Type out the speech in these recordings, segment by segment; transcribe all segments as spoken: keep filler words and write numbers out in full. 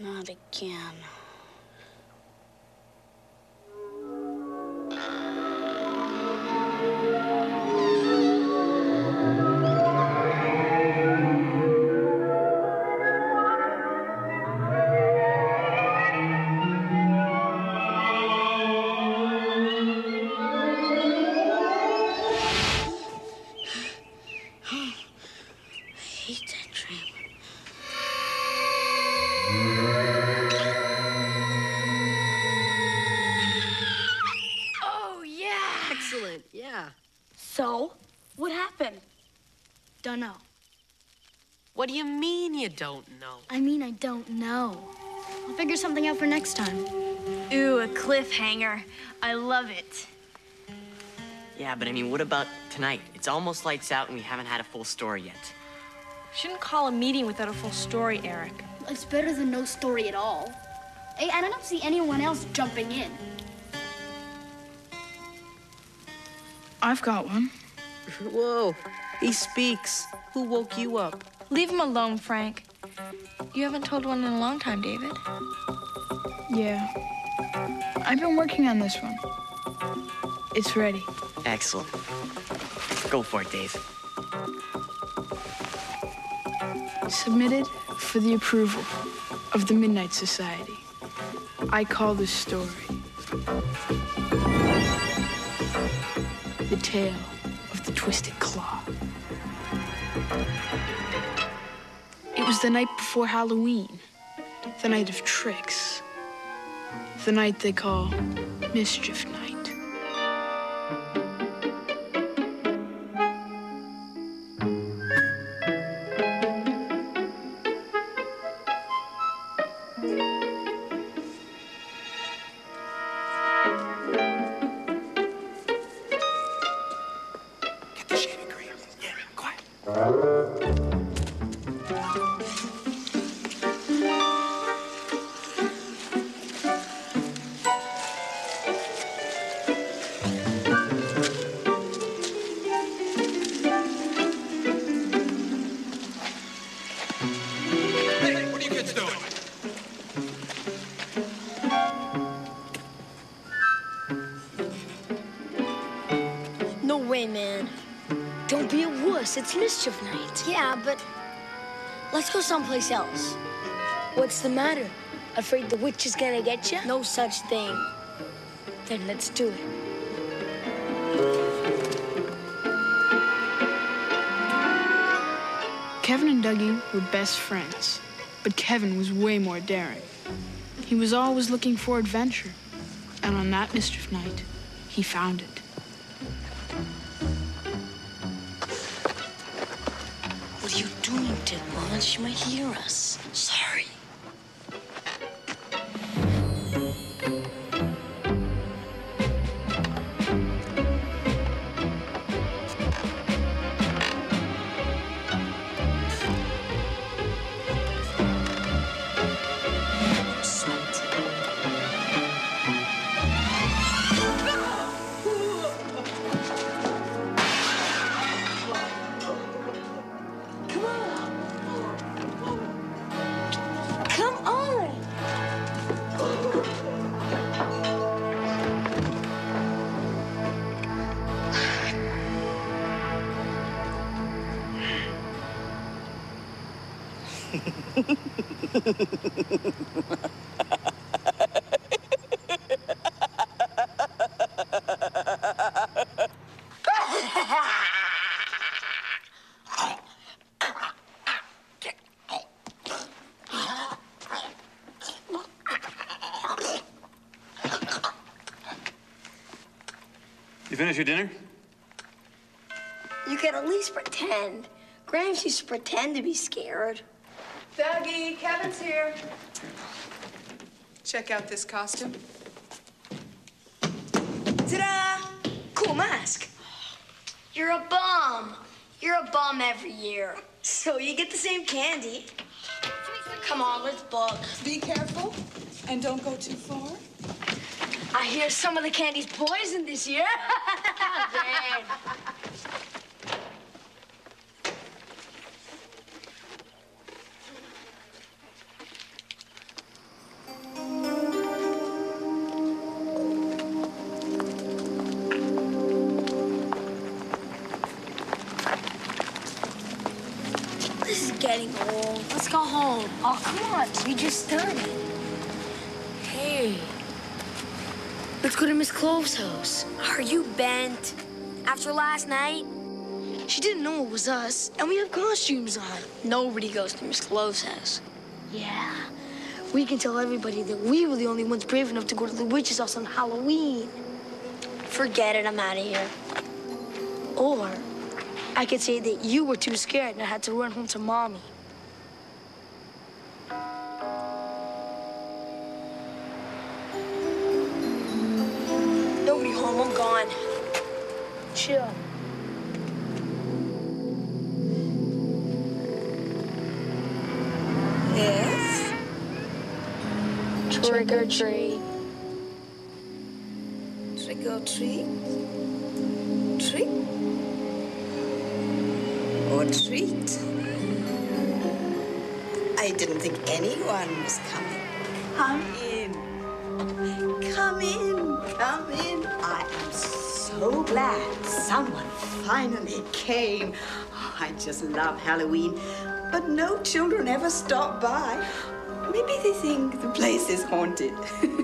Not again. So, what happened? Don't know. What do you mean you don't know? I mean, I don't know. I'll figure something out for next time. Ooh, a cliffhanger. I love it. Yeah, but I mean, what about tonight? It's almost lights out and we haven't had a full story yet. Shouldn't call a meeting without a full story, Eric. It's better than no story at all. Hey, and I don't see anyone else jumping in. I've got one. Whoa, he speaks. Who woke you up? Leave him alone, Frank. You haven't told one in a long time, David. Yeah. I've been working on this one. It's ready. Excellent. Go for it, Dave. Submitted for the approval of the Midnight Society. I call this story The Tale of the Twisted Claw. It was the night before Halloween, the night of tricks, the night they call Mischief Night. No way, man. Don't be a wuss. It's Mischief Night. Yeah, but let's go someplace else. What's the matter? Afraid the witch is gonna get you? No such thing. Then let's do it. Kevin and Dougie were best friends, but Kevin was way more daring. He was always looking for adventure, and on that Mischief Night, he found it. What are you doing, Tidmon? She might hear us. Sorry. You finished your dinner? You can at least pretend. Gramps used to pretend to be scared. Dougie, Kevin's here. Check out this costume. Ta-da! Cool mask. You're a bum. You're a bum every year. So you get the same candy. Come on, let's book. Be careful and don't go too far. I hear some of the candy's poisoned this year. Dad. this is getting old. Let's go home. Oh, come on. We just started. Hey. Let's go to Miss Clove's house. Are you bent? After last night? She didn't know it was us, and we have costumes on. Nobody goes to Miss Clove's house. Yeah. We can tell everybody that we were the only ones brave enough to go to the witch's house on Halloween. Forget it, I'm out of here. Or I could say that you were too scared and had to run home to Mommy. Nobody home, I'm gone. Chill. Yes? Trick or treat. Trick or treat? Trick? Or treat? I didn't think anyone was coming. Come in. Come in. Come in. I am so glad someone finally came. Oh, I just love Halloween. But no children ever stop by. Maybe they think the place is haunted.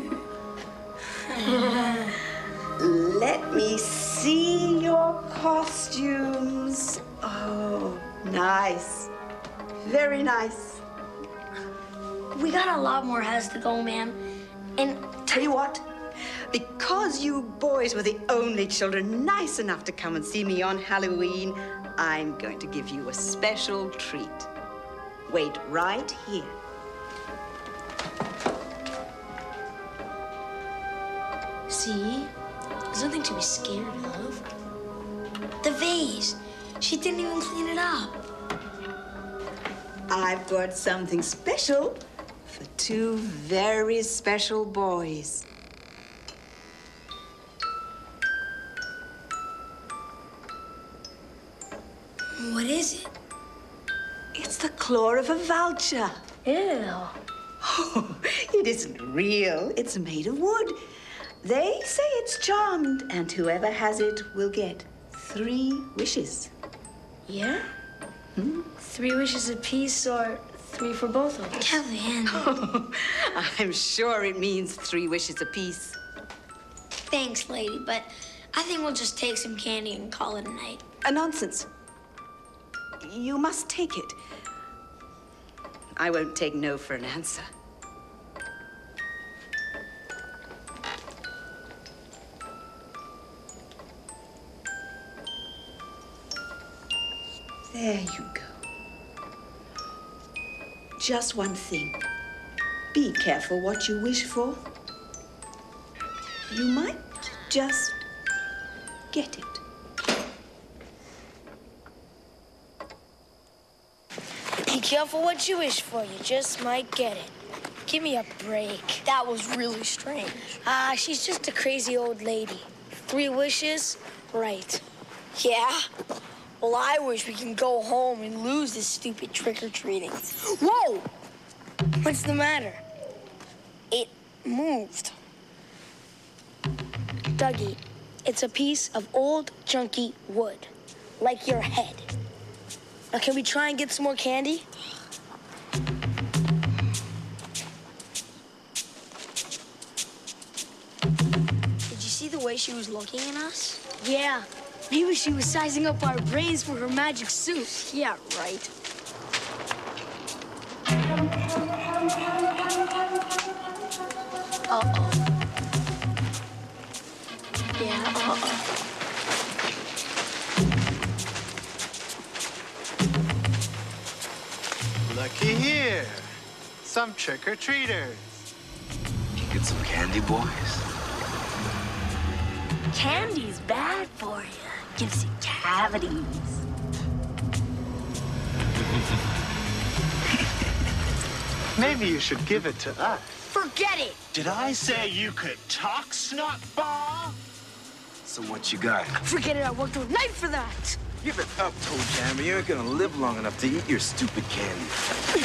Let me see your costumes. Oh, nice. Very nice. We got a lot more houses to go, ma'am. And Tell you what, because you boys were the only children nice enough to come and see me on Halloween, I'm going to give you a special treat. Wait right here. see, there's nothing to be scared of. The vase. She didn't even clean it up. I've got something special for two very special boys. What is it? It's the claw of a vulture. Ew. Oh, it isn't real. It's made of wood. They say it's charmed, and whoever has it will get three wishes. Yeah? Hmm? Three wishes apiece or three for both of us? Kevin. Oh, I'm sure it means three wishes apiece. Thanks, lady, but I think we'll just take some candy and call it a night. A nonsense. You must take it. I won't take no for an answer. There you go. Just one thing. Be careful what you wish for. You might just get it. Be careful what you wish for. You just might get it. Give me a break. That was really strange. Ah, uh, she's just a crazy old lady. Three wishes? Right. Yeah? Well, I wish we can go home and lose this stupid trick-or-treating. Whoa! What's the matter? It moved. Dougie, it's a piece of old, junky wood, like your head. Now, can we try and get some more candy? Did you see the way she was looking at us? Yeah. Maybe she was sizing up our brains for her magic suit. Yeah, right. Uh-oh. Yeah, uh-oh. Looky here. Some trick-or-treaters. You get some candy, boys? Candy's bad for you. Gives you cavities. Maybe you should give it to us. Forget it. Did I say you could talk, snotball? So what you got? Forget it. I worked with knife for that. Give it up, Toe Jammer. You ain't gonna live long enough to eat your stupid candy.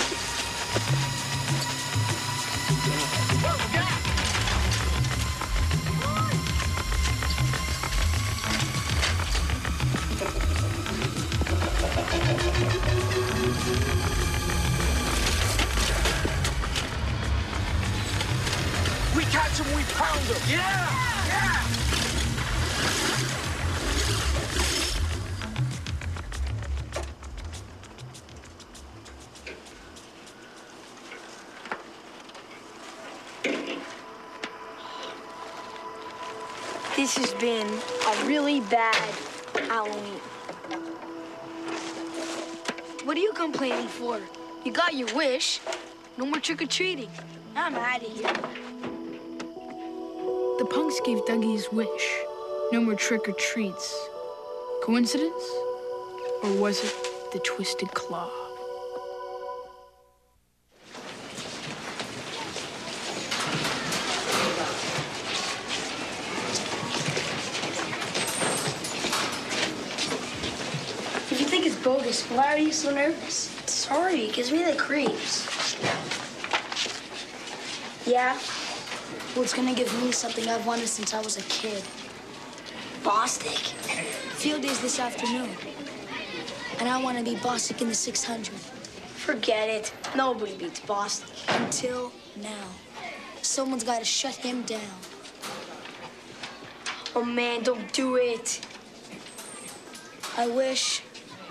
we pound them. Yeah! Yeah! This has been a really bad Halloween. What are you complaining for? You got your wish. No more trick-or-treating. I'm out of here. The punks gave Dougie his wish. No more trick-or-treats. Coincidence? Or was it the Twisted Claw? If you think it's bogus, why are you so nervous? Sorry, it gives me the creeps. Yeah? Well, it's gonna give me something I've wanted since I was a kid. Bostic. Field days this afternoon. And I want to be Bostic in the six hundred. Forget it. Nobody beats Bostic. Until now. Someone's got to shut him down. Oh, man, don't do it. I wish...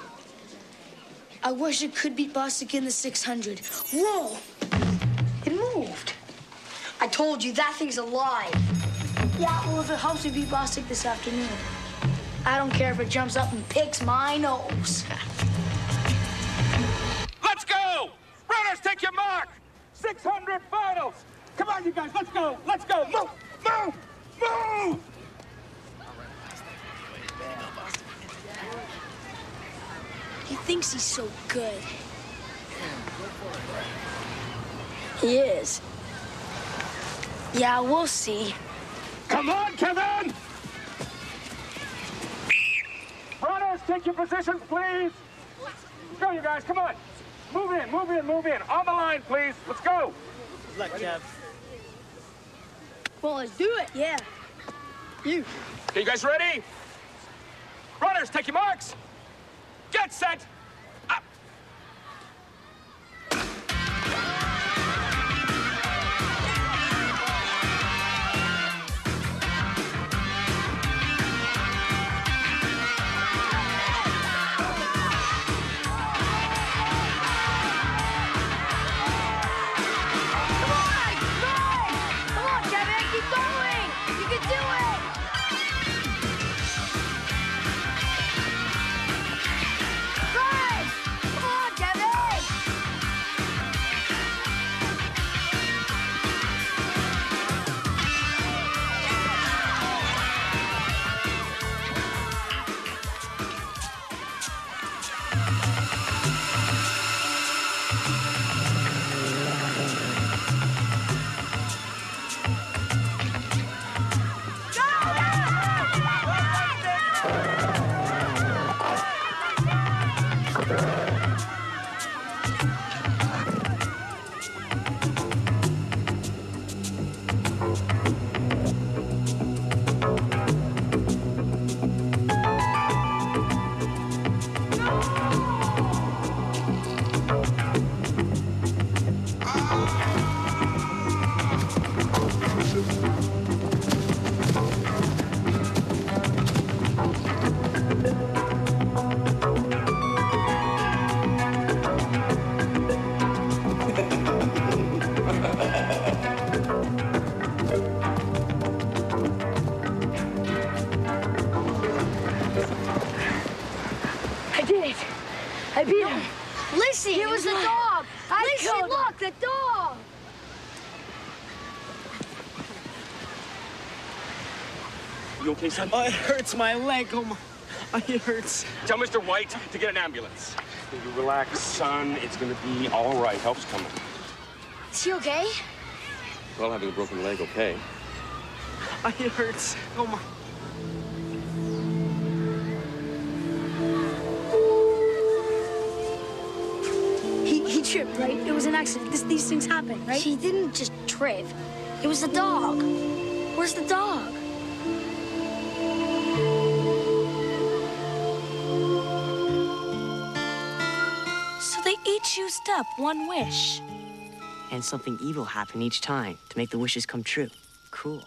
I wish it could beat Bostic in the six hundred. Whoa! It moved. I told you, that thing's alive. Yeah, well, if it helps me beat Bostic this afternoon. I don't care if it jumps up and picks my nose. Let's go! Runners, take your mark! six hundred finals! Come on, you guys, let's go! Let's go! Move! Move! Move! He thinks he's so good. He is. Yeah, we'll see. Come on, Kevin! Runners, take your positions, please. Let's go, you guys, come on. Move in, move in, move in. On the line, please. Let's go. Good luck, Kev. Well, let's do it. Yeah. You. Okay, you guys ready? Runners, take your marks. Get set. Up. I beat him. Lissy! It was the dog! I Lissy, look, the dog! You okay, son? Oh, it hurts my leg. Oh, my... Oh, it hurts. Tell Mister White to get an ambulance. You relax, son. It's gonna be all right. Help's coming. Is he okay? Well, having a broken leg, okay. Oh, it hurts. Oh, my... He tripped, right? It was an accident. This, these things happen, right? He didn't just trip. It was the dog. Where's the dog? So they each used up one wish. And something evil happened each time to make the wishes come true. cool.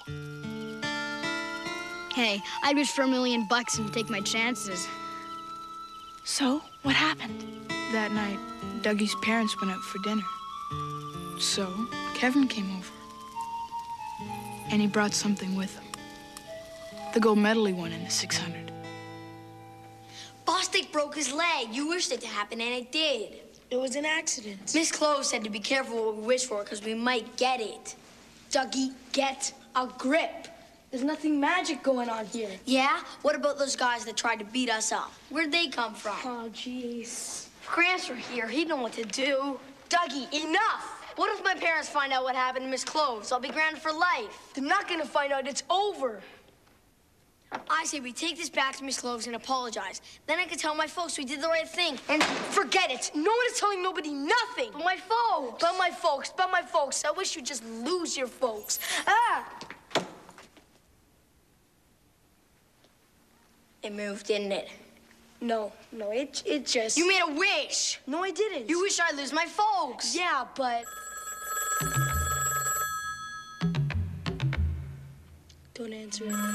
Hey, I'd wish for a million bucks and take my chances. So, what happened? That night, Dougie's parents went out for dinner. So, Kevin came over. And he brought something with him. The gold medal he won in the six hundred. Bostic broke his leg. You wished it to happen, and it did. It was an accident. Miss Clove said to be careful what we wish for, because we might get it. Dougie, get a grip. There's nothing magic going on here. Yeah? What about those guys that tried to beat us up? Where'd they come from? Oh, jeez. If Gramps were here, he'd know what to do. Dougie, enough! What if my parents find out what happened to Miss Cloves? I'll be grounded for life. They're not gonna find out. It's over. I say we take this back to Miss Cloves and apologize. Then I can tell my folks we did the right thing. And forget it. No one is telling nobody nothing. But my folks. But my folks. But my folks. I wish you'd just lose your folks. Ah! It moved, didn't it? No, no, it, it just... You made a wish. No, I didn't. You wish I'd lose my folks. Yeah, but... Don't answer it.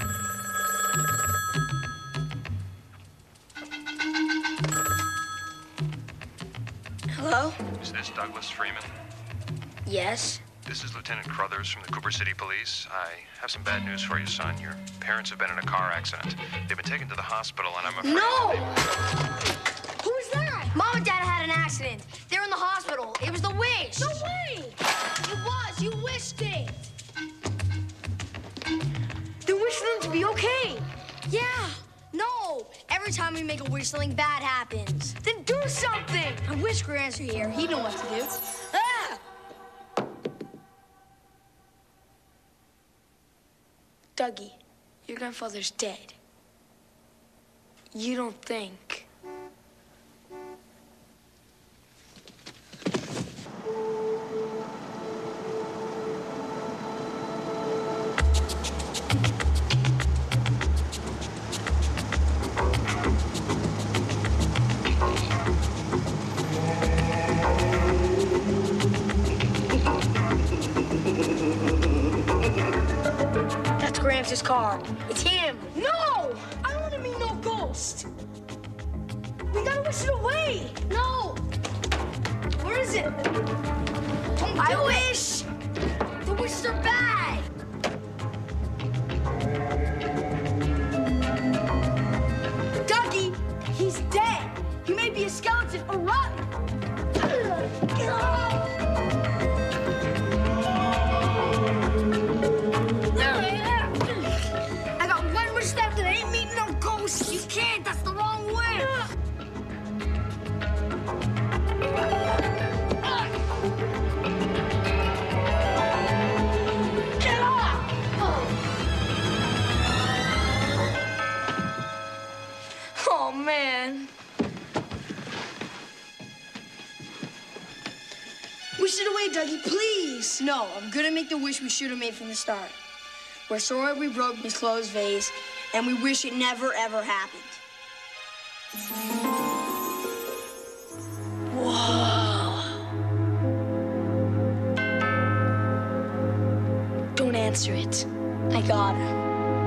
Hello? Is this Douglas Freeman? Yes. This is Lieutenant Crothers from the Cooper City Police. I have some bad news for you, son. Your parents have been in a car accident. They've been taken to the hospital, and I'm afraid... No! They... Who's that? Mom and Dad had an accident. They're in the hospital. It was the wish. No way! It was. You wished it. They wish for them to be okay. Yeah. No. Every time we make a wish, something bad happens. Then do something. I wish Grants were here. He'd know what to do. Ah! Dougie, your grandfather's dead. You don't think... Gramps' car. It's him. No! I don't want to meet no ghost. We gotta wish it away. No. Where is it? Don't I do wish. It. The wishes are bad. Dougie, he's dead. He may be a skeleton or rotten. You can't. That's the wrong way. Get off! Oh, man. Wish it away, Dougie, please. No, I'm gonna make the wish we should have made from the start. We're sorry we broke Miss Chloe's vase, and we wish it never, ever happened. Whoa. Don't answer it. I gotta.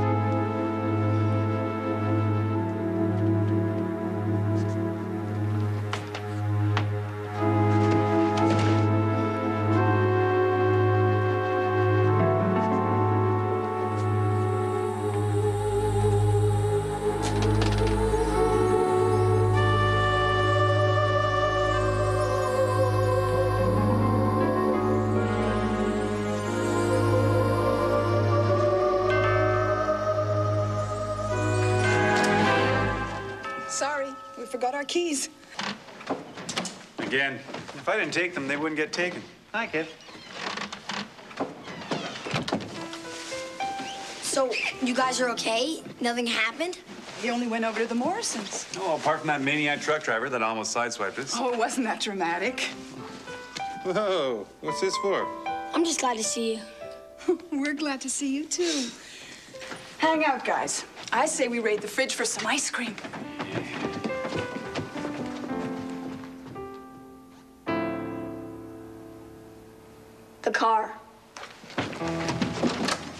Sorry, we forgot our keys. Again. If I didn't take them, they wouldn't get taken. Hi, kid. So, you guys are okay? Nothing happened? He only went over to the Morrisons. Oh, apart from that maniac truck driver that almost sideswiped us. Oh, it wasn't that dramatic. Whoa, what's this for? I'm just glad to see you. We're glad to see you, too. Hang out, guys. I say we raid the fridge for some ice cream. The car.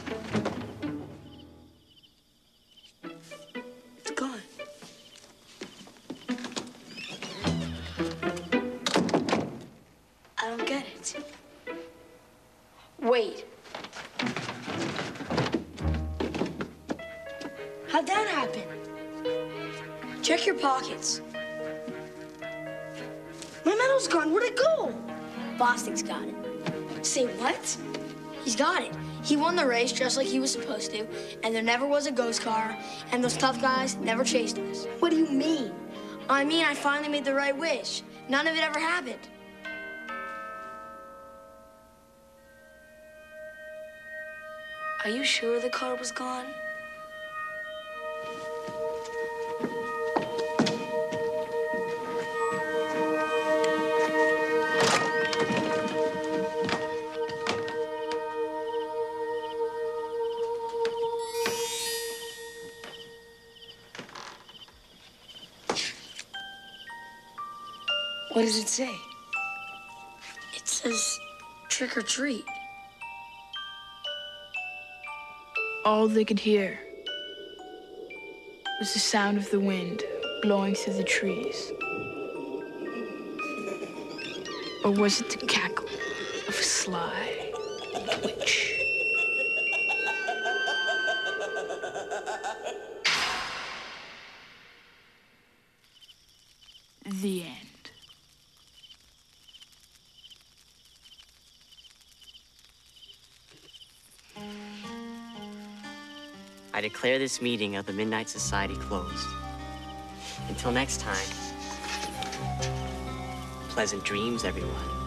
Wait. How'd that happen? Check your pockets. My medal's gone. Where'd it go? Bostic's got it. Say what? He's got it. He won the race just like he was supposed to, and there never was a ghost car, and those tough guys never chased us. What do you mean? I mean, I finally made the right wish. None of it ever happened. Are you sure the car was gone? What does it say? It says trick or treat. All they could hear was the sound of the wind blowing through the trees. Or was it the cackle of a sly witch? The end. I declare this meeting of the Midnight Society closed. Until next time, pleasant dreams, everyone.